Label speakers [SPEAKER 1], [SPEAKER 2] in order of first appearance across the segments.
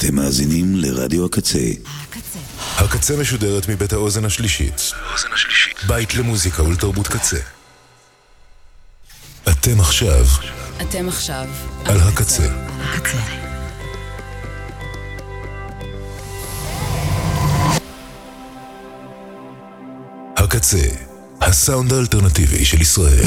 [SPEAKER 1] אתם מאזינים לרדיו הקצה.
[SPEAKER 2] הקצה משודרת מבית האוזן השלישית. בית למוזיקה ולתרבות קצה. אתם עכשיו על הקצה. הקצה, הסאונד האלטרנטיבי של ישראל.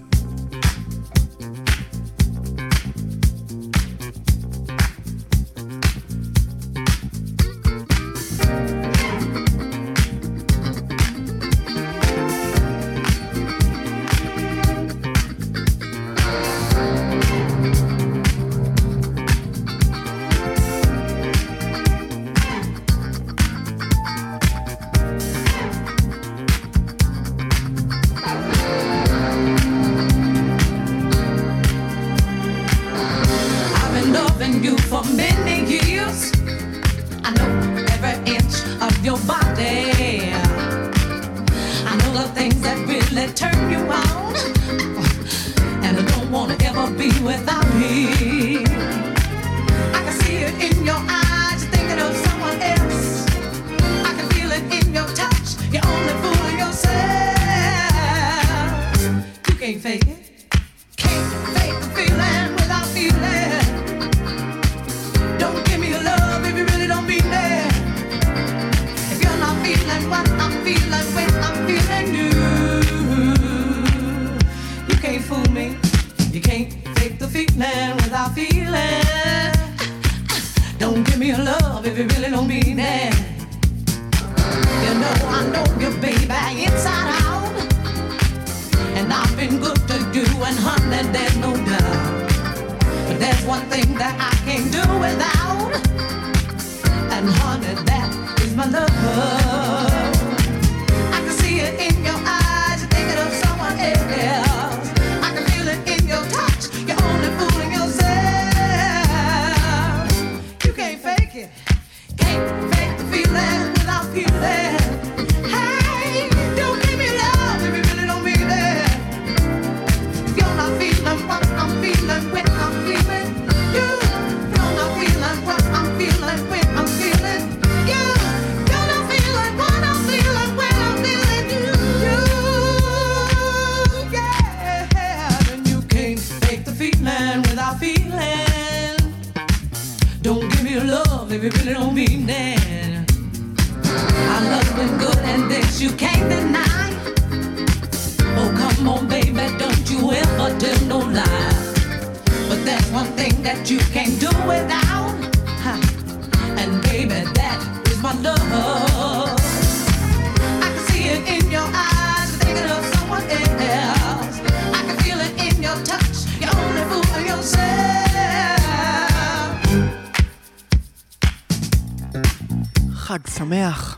[SPEAKER 3] חג שמח.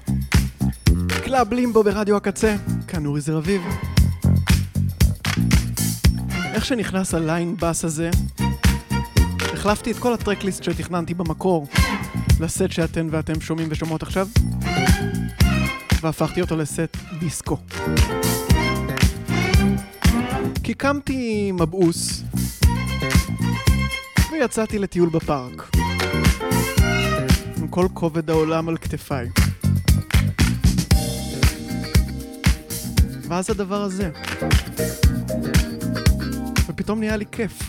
[SPEAKER 3] קלאב לימבו ברדיו הקצה, כאן אורי זר אביב. איך שנכנס הליין בס הזה, החלפתי את כל הטרקליסט שתכננתי במקור לסט שאתן ואתם שומעים ושומעות עכשיו, והפכתי אותו לסט דיסקו. כי קמתי מבאוס ויצאתי לטיול בפארק עם כל כובד העולם על כתפיי. ואז הדבר הזה, ופתאום נהיה לי כיף.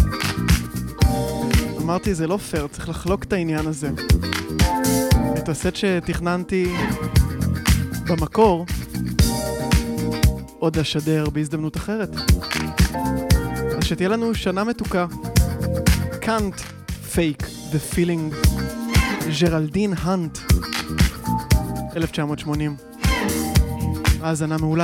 [SPEAKER 3] אמרתי, זה לא פייר, צריך לחלוק את העניין הזה. את הסט שתכננתי במקור עוד אשדר בהזדמנות אחרת. אז שתהיה לנו שנה מתוקה. Can't Fake the Feeling, ג'רלדין הנט, 1980. האזנה מעולה.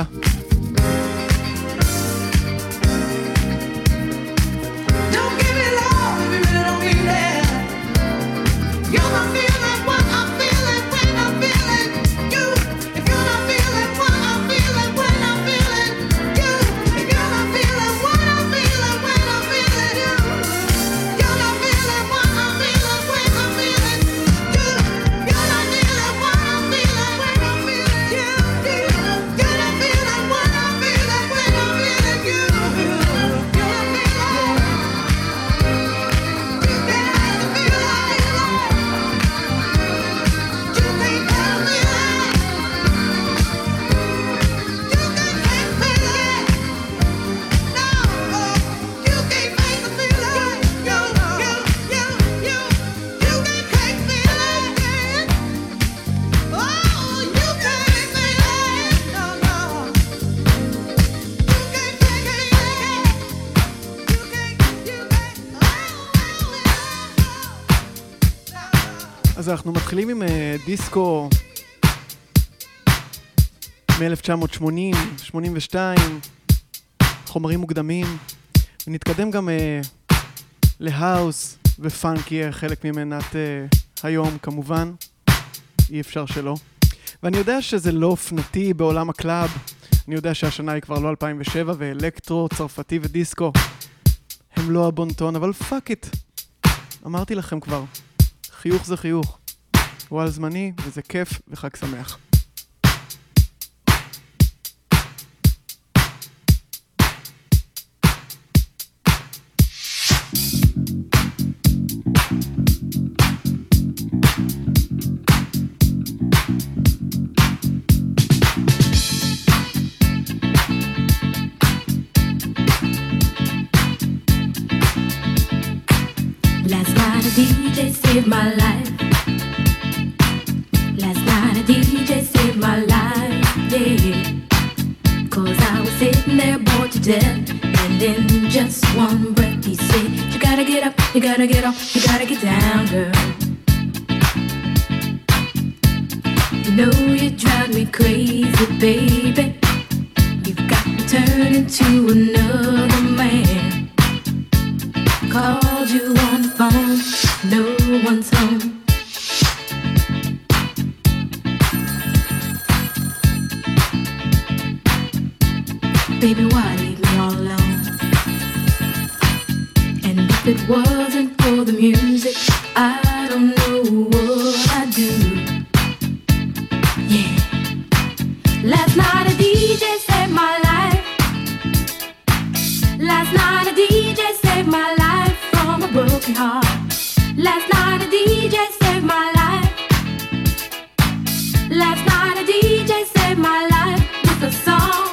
[SPEAKER 4] Feel
[SPEAKER 3] אז אנחנו מתחילים עם דיסקו מ-1980, 82, חומרים מוקדמים, ונתקדם גם להאוס ופאנקי, חלק ממנת היום כמובן, אי אפשר שלא. ואני יודע שזה לא אופנתי בעולם הקלאב, אני יודע שהשנה היא כבר לא 2007, ואלקטרו, צרפתי ודיסקו הם לא הבונטון, אבל פאק איט, אמרתי לכם כבר, חיוך זה חיוך, הוא על זמני וזה כיף וחג שמח.
[SPEAKER 4] DJ saved my life. Last night a DJ saved my life, yeah. 'Cause I was sitting there bored to death, and in just one breath he said, you gotta get up, you gotta get off, you gotta get down, girl. You know you drive me crazy, baby. You've got to turn into another man. Called you on the phone, no one's home. Baby, why leave me all alone? And if it wasn't for the music, I don't know what I'd do. Yeah. Last night a DJ saved my life. Last night a DJ saved my life from a broken heart. Last night a DJ saved my life. Last night a DJ saved my life with a song.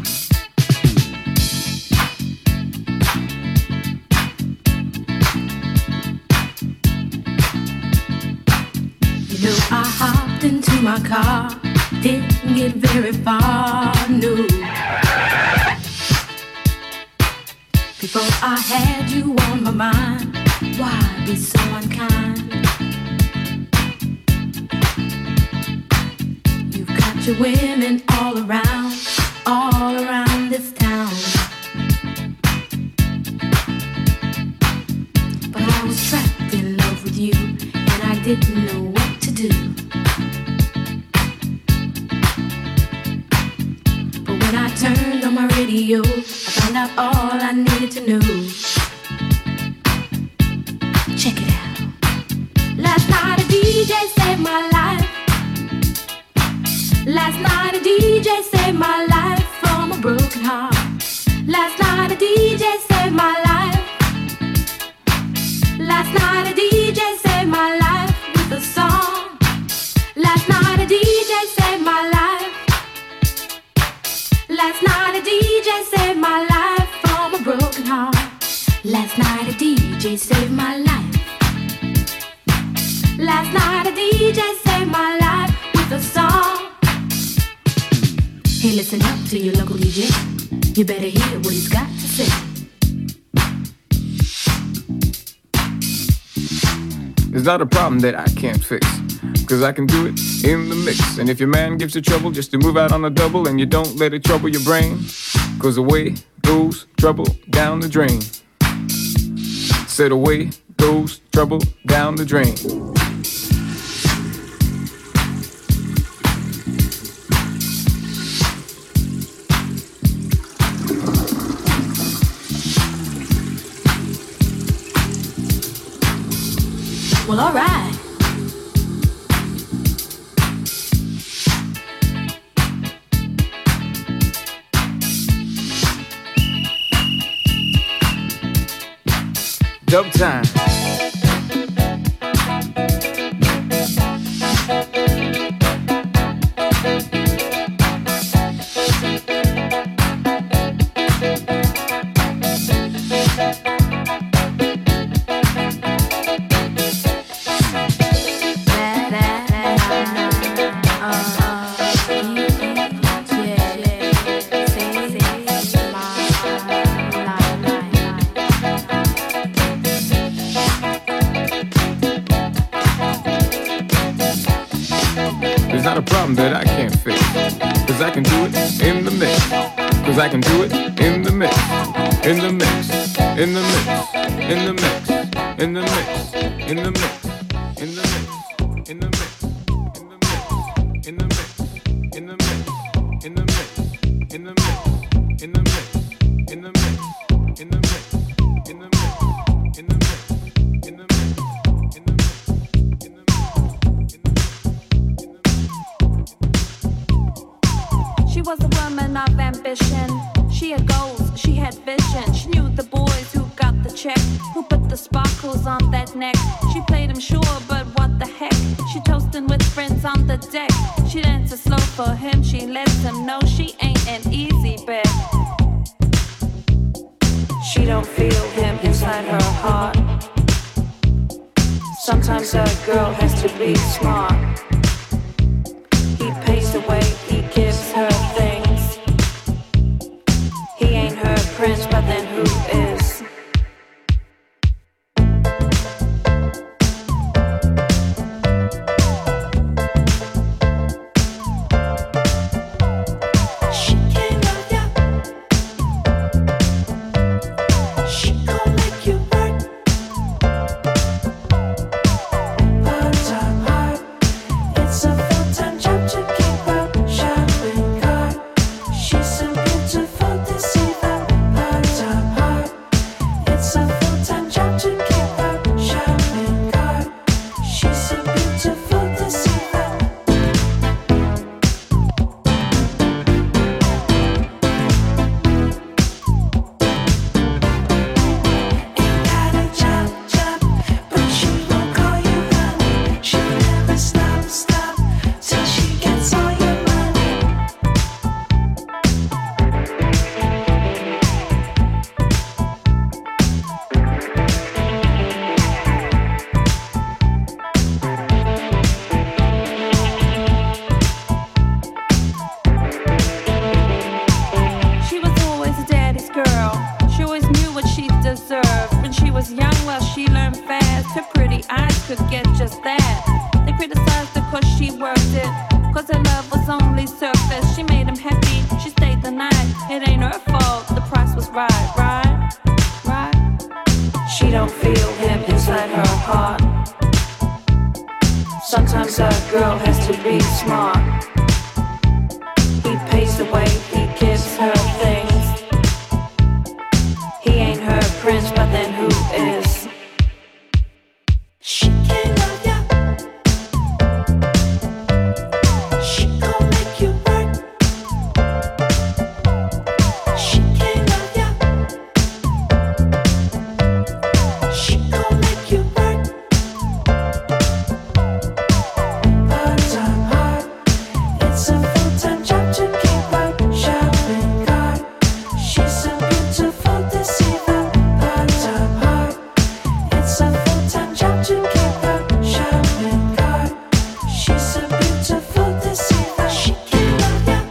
[SPEAKER 4] You know I hopped into my car, didn't get very far, no. Before I had you on my mind, why be so unkind? You've got your women all around this town. But I was trapped in love with you, and I didn't know what to do. But when I turned on my radio, I found out all I needed to know. Check it out. Last night a DJ saved my life. Last night a DJ saved my life from a broken heart. Last night a DJ saved my life. Last night a DJ saved my life with a song. Last night a DJ saved my life. Last night a DJ saved my life from a broken heart. Last night a DJ saved my life. Last night a DJ saved my life with a song. Hey, listen up to your local DJ. You better hear what he's got to say.
[SPEAKER 5] It's not a problem that I can't fix, 'cause I can do it in the mix. And if your man gives you trouble just to move out on the double, and you don't let it trouble your brain, 'cause away goes trouble down the drain. Said away goes trouble down the drain.
[SPEAKER 4] Well, all right.
[SPEAKER 5] Dub time. There's not a problem that I can't fix. Cause I can do it in the mix. Cause I can do it in the mix. In the mix. In the mix. In the mix. In the mix. In the mix. In the mix. In the mix. In the mix. In the mix. In the mix. In the mix. In the mix. In the mix. In the mix. In the mix. In the mix. In the mix. In the mix.
[SPEAKER 6] She was a woman of ambition. She had goals, she had vision. She knew the boys who got the check, who put the sparkles on that neck. She played him sure, but what the heck? She toasting with friends on the deck. She dances slow for him, she lets him know she ain't an easy bet. She don't feel him inside her heart. Sometimes a girl has to be smart. He pays the way, he gives her things. He ain't her prince, but then who is? She can't love ya. She gon' make you work. Part-time hard. It's a full-time job to keep her shopping cart. She's so beautiful to see her. Part-time hard. It's a full-time job to keep her shopping cart. She's so beautiful to see her. Ain't got a job, but she won't call you honey. She'll never stop till she gets all your money. She was always a daddy's girl. She always knew what she deserved. When she was young, well, she learned fast. Her pretty eyes could get just that. They criticized her cause she worked it. Cause her love was only surface. She made him happy, she stayed the night. It ain't her fault, the price was right. She don't feel him inside her heart. Sometimes a girl has to be smart. He pays the way, he gives her things. He ain't her prince, but then who is? She can't love ya. She gon' make you work. She can't love ya. She gon' make you work. Part-time hard. It's a full-time job to keep her shopping cart. She's so beautiful to see her. Part-time hard. It's a full-time job to keep her shopping cart. She's so beautiful to see her. She can't love ya.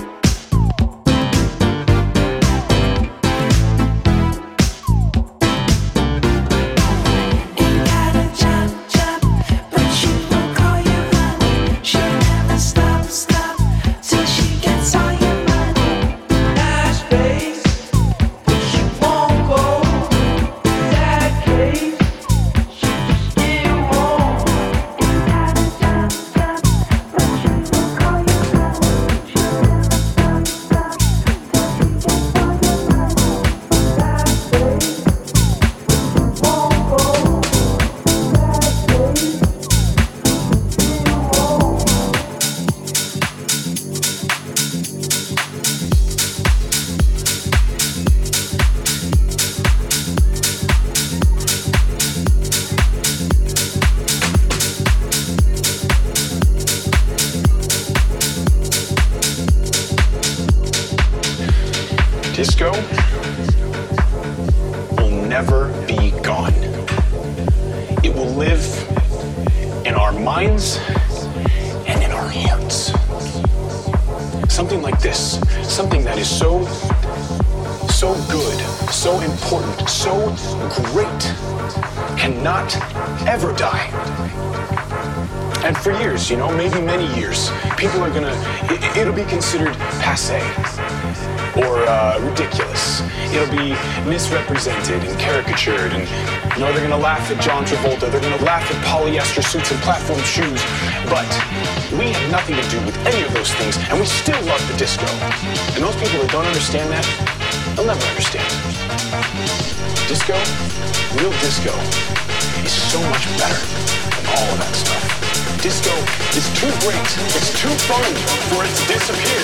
[SPEAKER 6] Ain't got a job, but she won't call you honey. She'll never stop till she gets all your money. Nice face, but she won't go. Sad case, she still won't. Ain't got a job, but she won't call you honey. She'll never stop till she gets all your money. Sad face, but she won't go. Sad case,
[SPEAKER 7] Disco will never be gone. It will live in our minds and in our hearts. Something like this, something that is so good, so important, so great, cannot ever die. And for years, maybe many years, people are gonna, it'll be considered passé or ridiculous. It'll be misrepresented and caricatured, and they're gonna laugh at John Travolta, they're gonna laugh at polyester suits and platform shoes, but we have nothing to do with any of those things, and we still love the disco. And those people that don't understand that, they'll never understand. Disco, real disco, is so much better than all of that stuff. Disco is too great, it's too fun for it to disappear.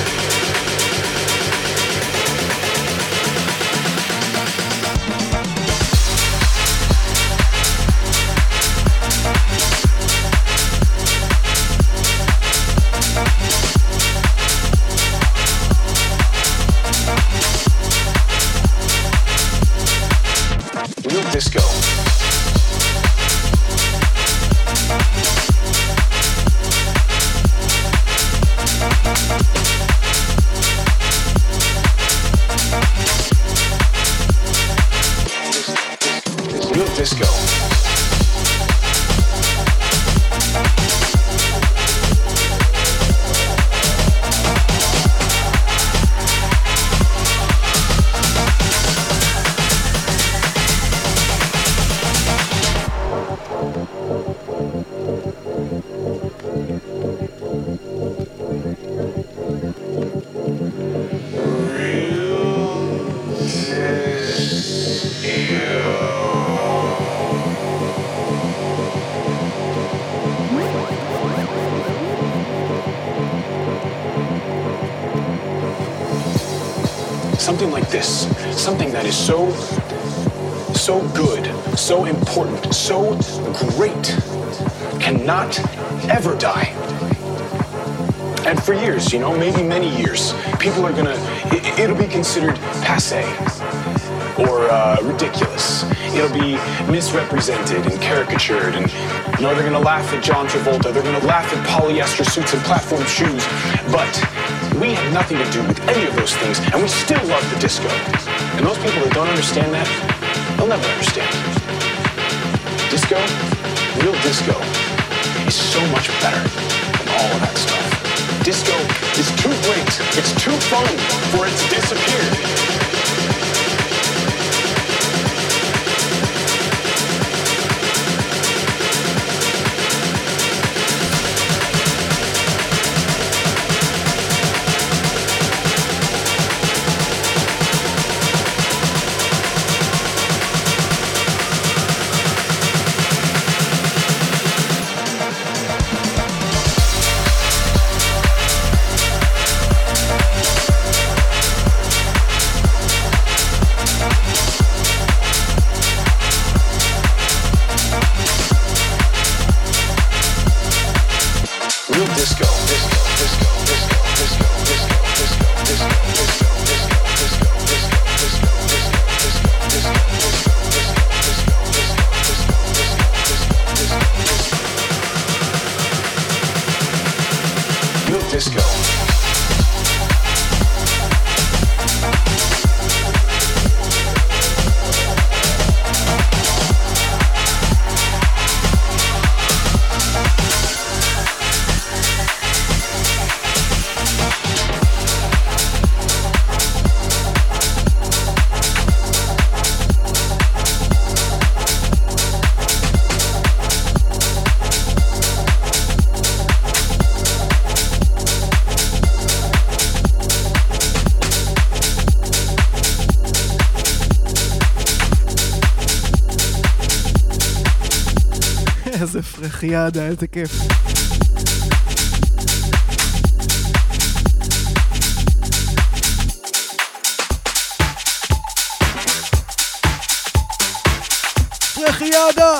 [SPEAKER 7] Real disco. Real disco. Something like this, something that is so good, so important, so great, cannot ever die. And for years, maybe many years, people are gonna, it'll be considered passé or ridiculous. It'll be misrepresented and caricatured, and they're gonna laugh at John Travolta, they're gonna laugh at polyester suits and platform shoes, but we have nothing to do with any of those things, and we still love the disco. And those people that don't understand that, they'll never understand. Disco, real disco, is so much better than all of that stuff. Disco is too great, it's too fun for it to disappear.
[SPEAKER 3] איזה פרחיאדה, איזה כיף. פרחיאדה!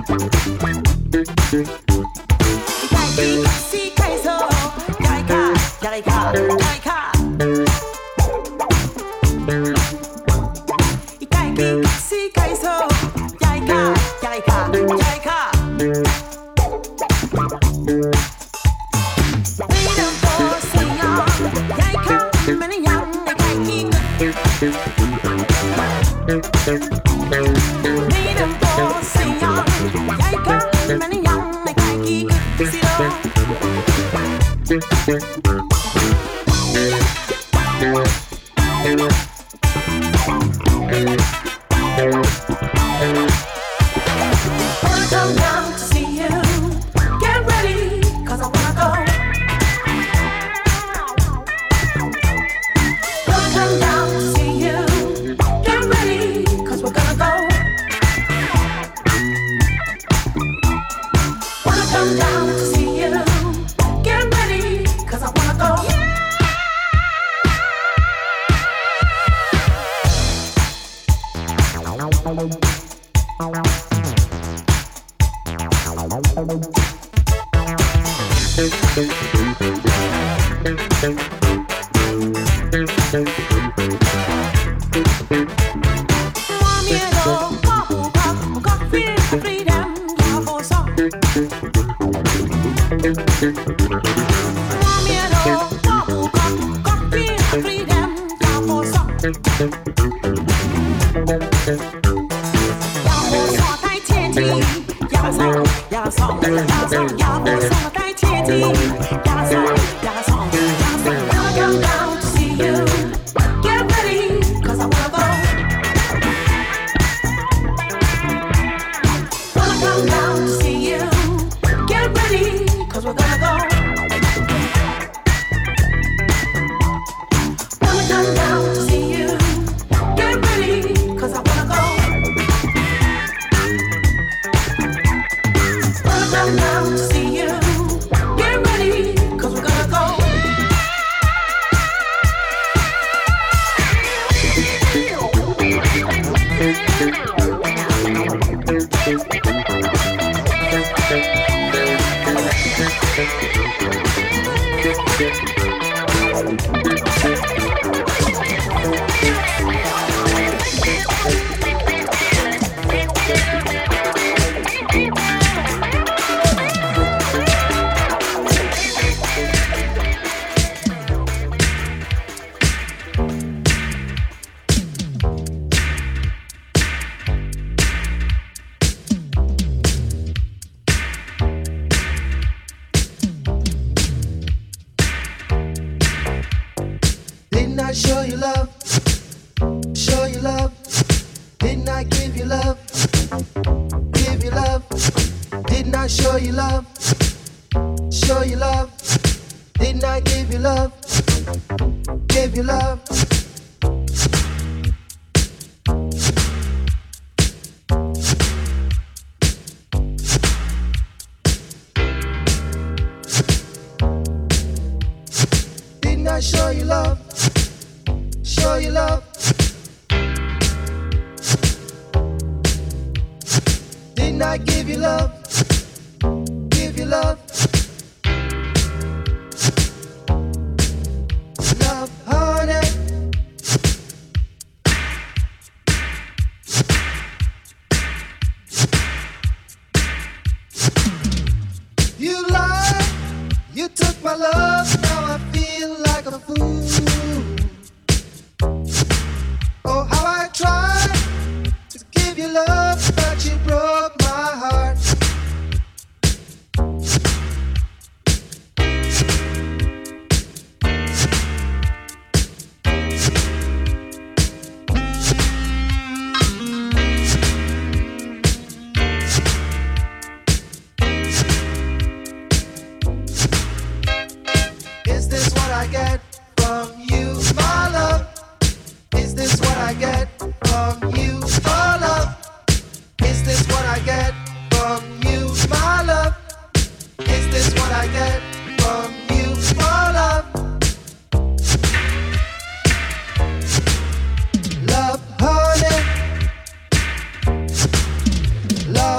[SPEAKER 8] Is this what I get from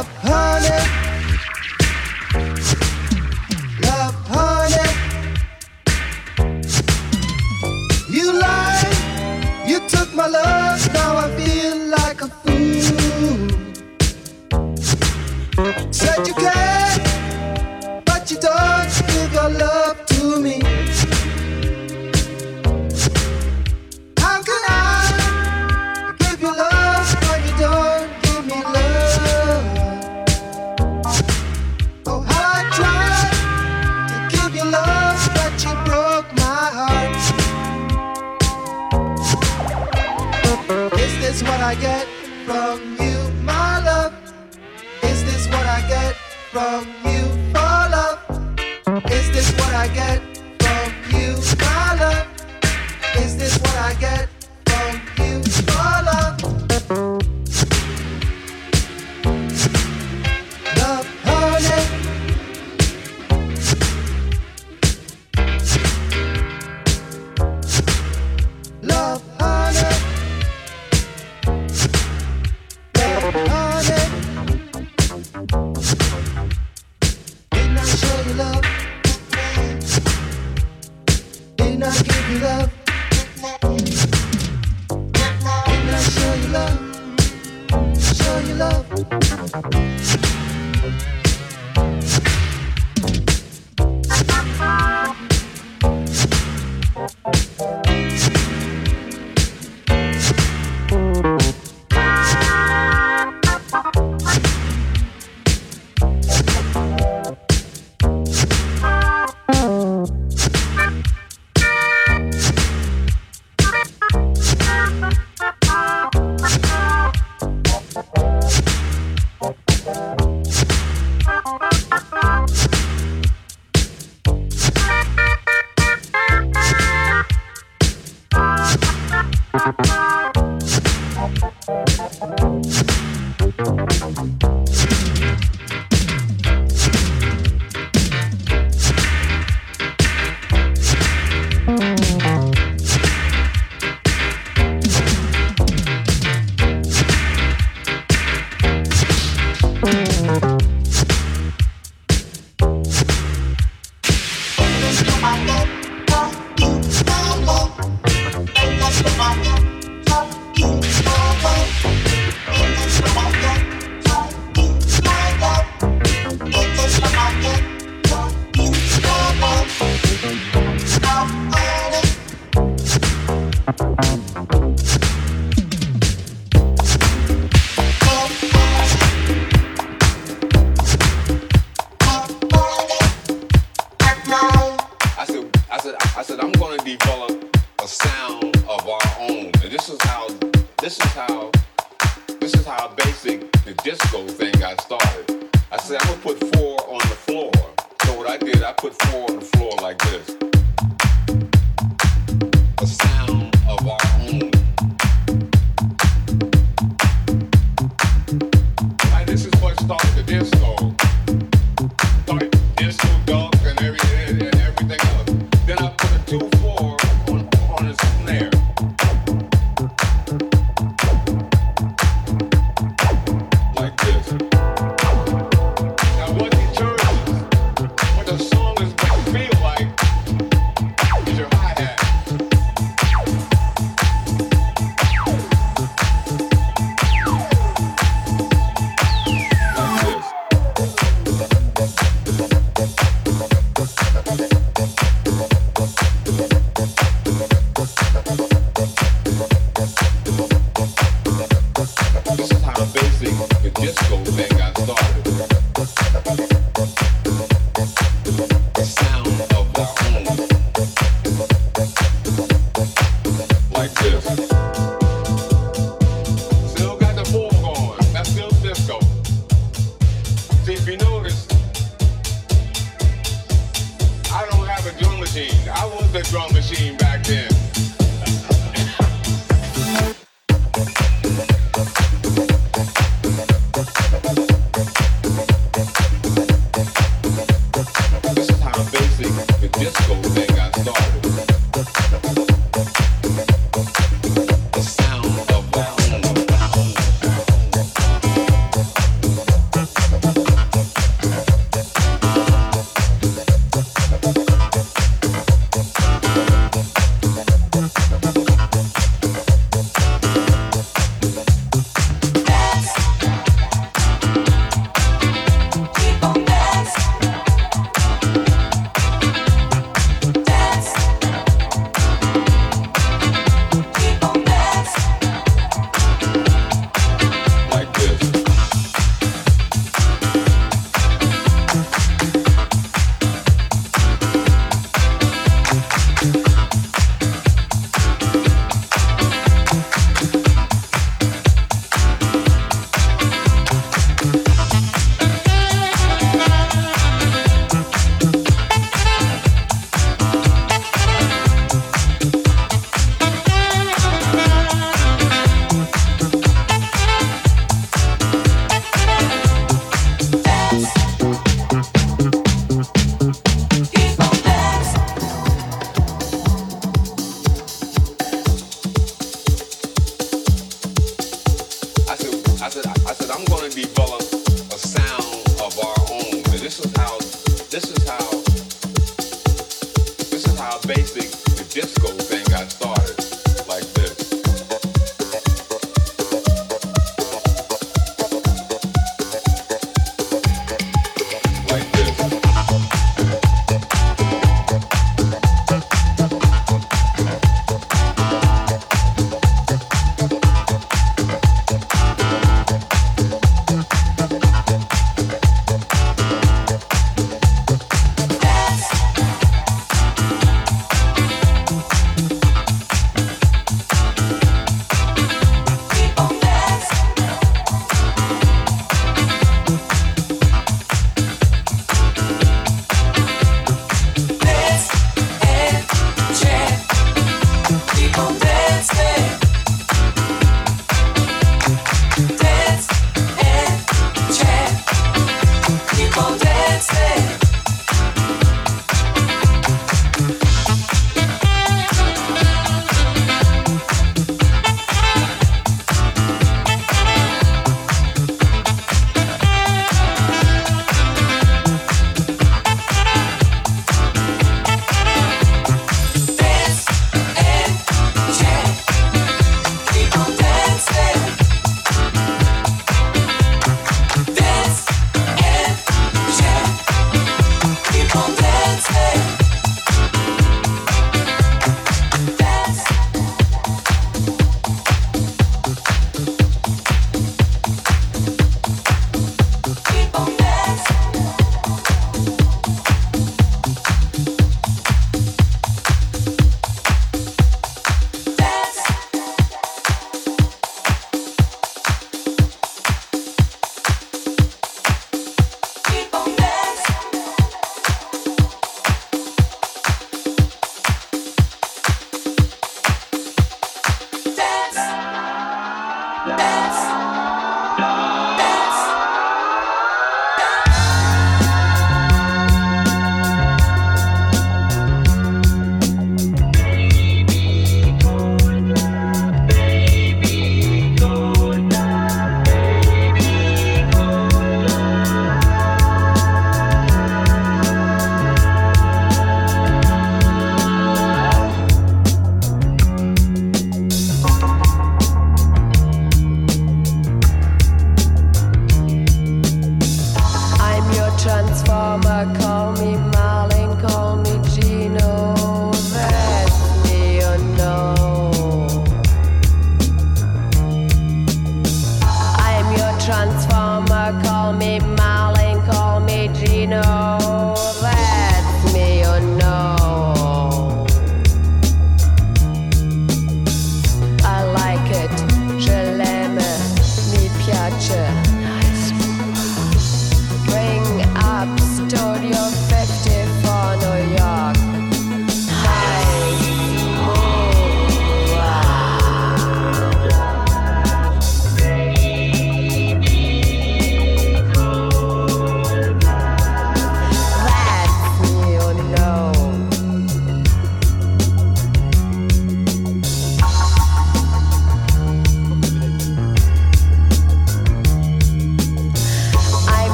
[SPEAKER 8] Love, honey. Love, honey. You lied, you took my love, now I feel like a fool. Said you care, but you don't give your love to me. How can I give you love when you don't give me love? Oh, how I tried to give you love, but you broke my heart. Is this what I get from you, my love? Is this what I get from you for love? Is this what I get from you, my love? Is this what I get from you for love? Love, honey. Love, honey. Love, honey. Didn't I show you love? Didn't I give you love? Didn't I show you love? Show you love?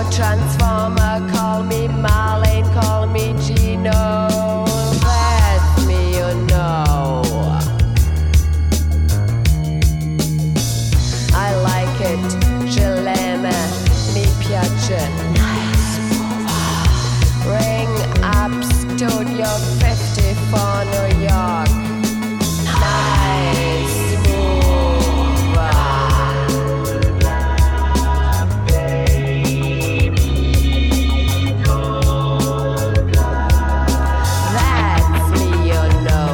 [SPEAKER 9] Transformer, call me Marlene, call me Gino. That's me, you know. I like it, je l'aime, mi piace. Ring up Studio 54 New York. Nice move. That's me, you know.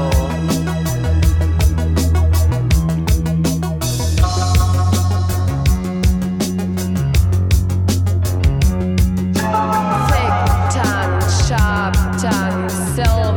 [SPEAKER 9] Thick tongue, sharp tongue, silver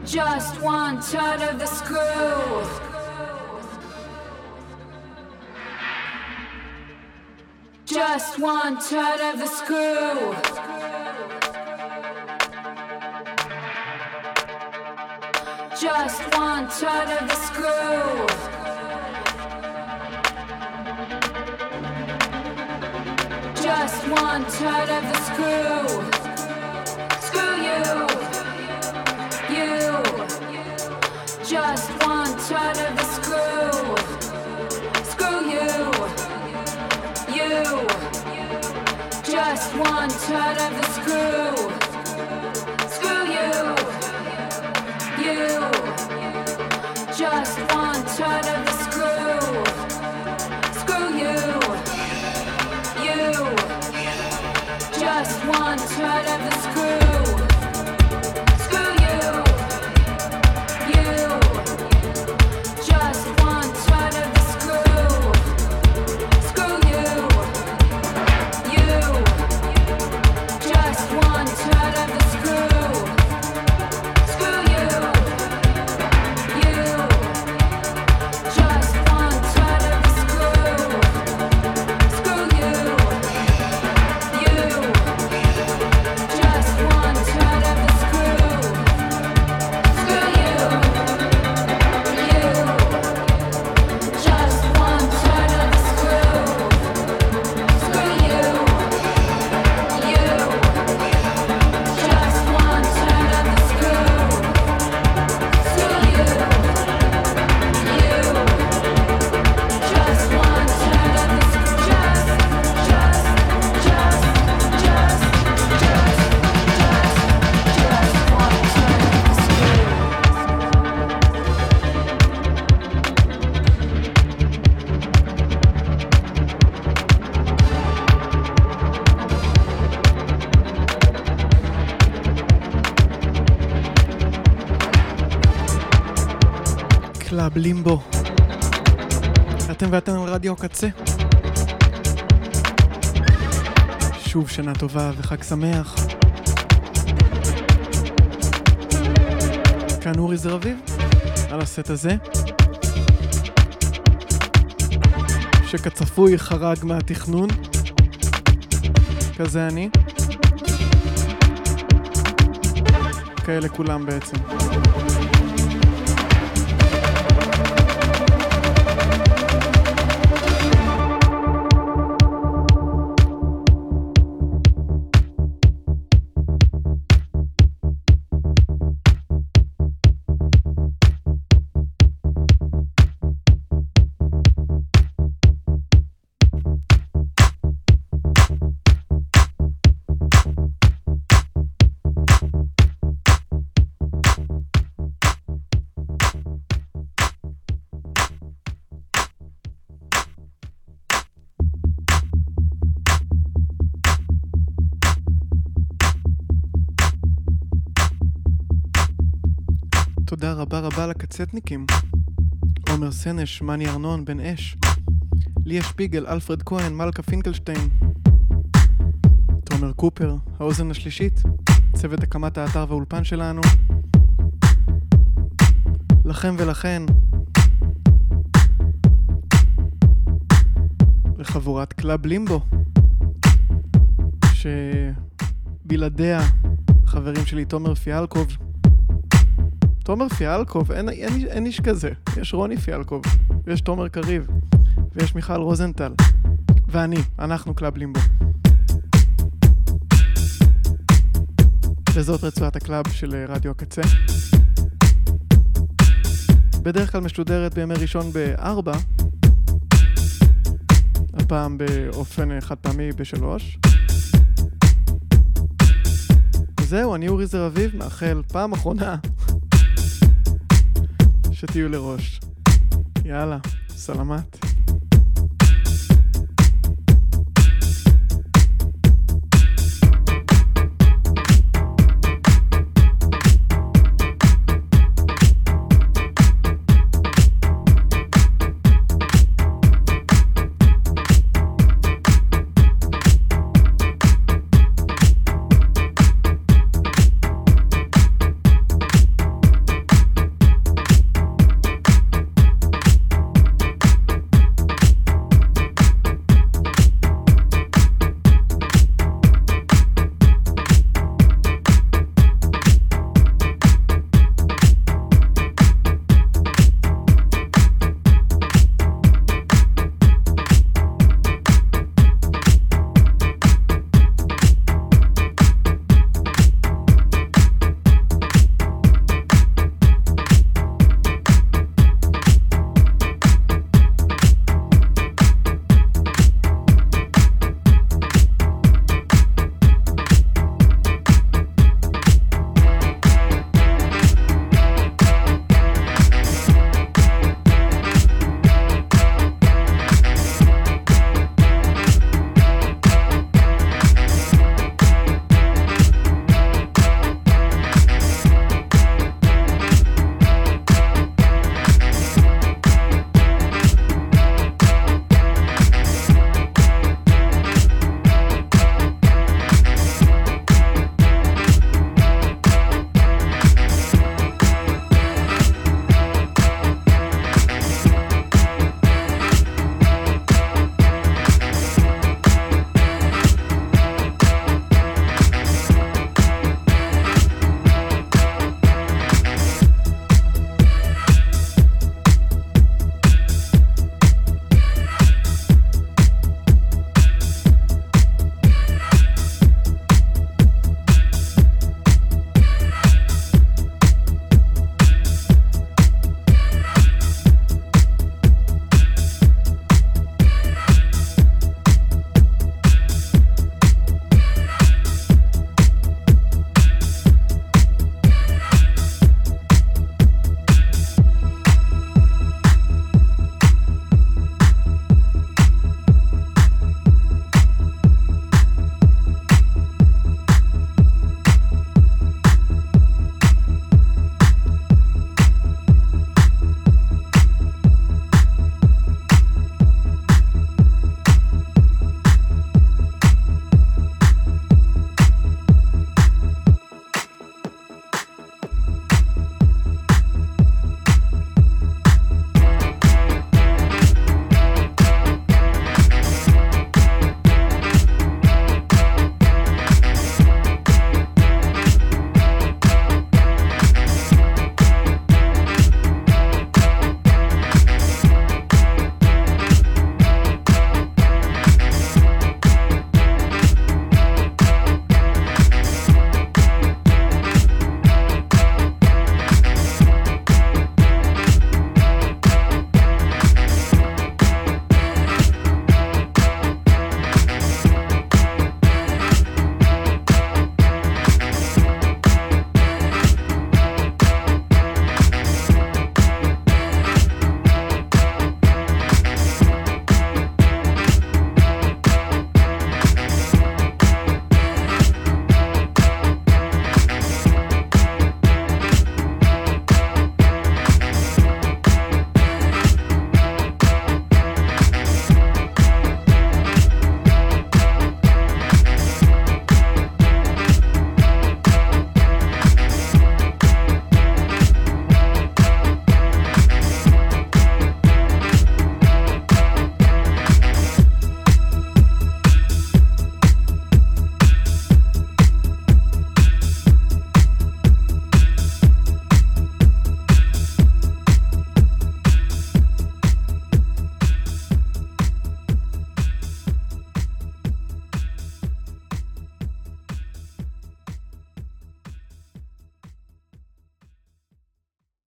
[SPEAKER 4] Just one turn of the screw. Just one turn of the screw. Just one turn of the screw. Just one turn of the screw. Screw you. You. Just one turn of the screw. Screw you. You. Just one turn of the screw. Screw you. You. Just one turn of the screw. Screw you. You. Just one turn of the screw. Screw you. You. Just one turn of the screw. Screw you. You. Just one turn of the screw. Screw you. You. Just one turn of the screw. Screw you. You. Just one turn of the screw. Screw you. You. Just one turn of the screw. Screw you. You. Just one turn of the screw. Screw you. You. Just one turn of the screw.
[SPEAKER 3] קלאב לימבו. אתם ואתם על רדיו הקצה. שוב שנה טובה וחג שמח. כאן אורי זרביב על הסט הזה, שכצפוי חרג מהתכנון, כזה אני, כאלה כולם בעצם. תודה רבה רבה לקצטניקים. עומר סנש, מני ארנון, בן אש, ליה שפיגל, אלפרד כהן, מלכה פינקלשטיין, תומר קופר, האוזן השלישית, צוות הקמת האתר והאולפן שלנו, לכם ולכן, לחבורת קלאב לימבו, שבלעדיה חברים שלי תומר פיאלקוב, תומר פיאלקוב, אין איש כזה. יש רוני פיאלקוב, ויש תומר קריב, ויש מיכל רוזנטל, אנחנו קלאב לימבו. וזאת רצועת הקלאב של רדיו הקצה. בדרך כלל משודרת בימי ראשון ב-4, הפעם באופן חד פעמי ב-3. וזהו, אני אורי זרביב, מאחל פעם אחרונה שתהיו לראש. יאללה, סלמת.